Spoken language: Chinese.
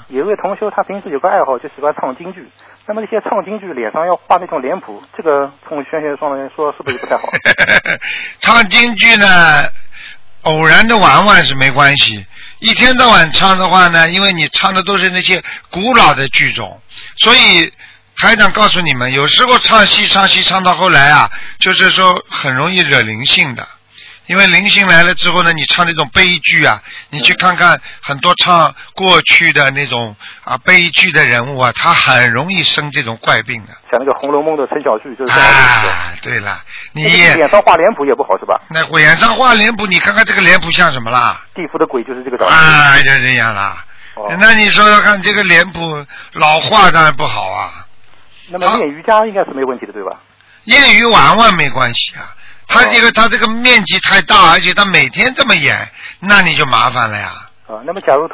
有一位同修，他平时有个爱好，就喜欢唱京剧。那么那些唱京剧脸上要画那种脸谱，这个从玄学上来说是不是不太好？ 唱京剧呢，偶然的玩玩是没关系，一天到晚唱的话呢，因为你唱的都是那些古老的剧种，所以台长告诉你们，有时候唱戏唱到后来啊，就是说很容易惹灵性的。因为灵性来了之后呢，你唱那种悲剧啊，你去看看很多唱过去的那种悲剧的人物啊，他很容易生这种怪病的。 像那个《红楼梦》的陈小旭就是这样的。 对了，你脸上画脸谱也不好是吧？ 那脸上画脸谱，你看看这个脸谱像什么啦？ 地府的鬼就是这个长相。 就这样啦。那你说说看，这个脸谱老画当然不好啊。 那么练瑜伽应该是没问题的，对吧？ 业余玩玩没关系啊。他这个面积太大，而且他每天这么演，那你就麻烦了呀。 那么假如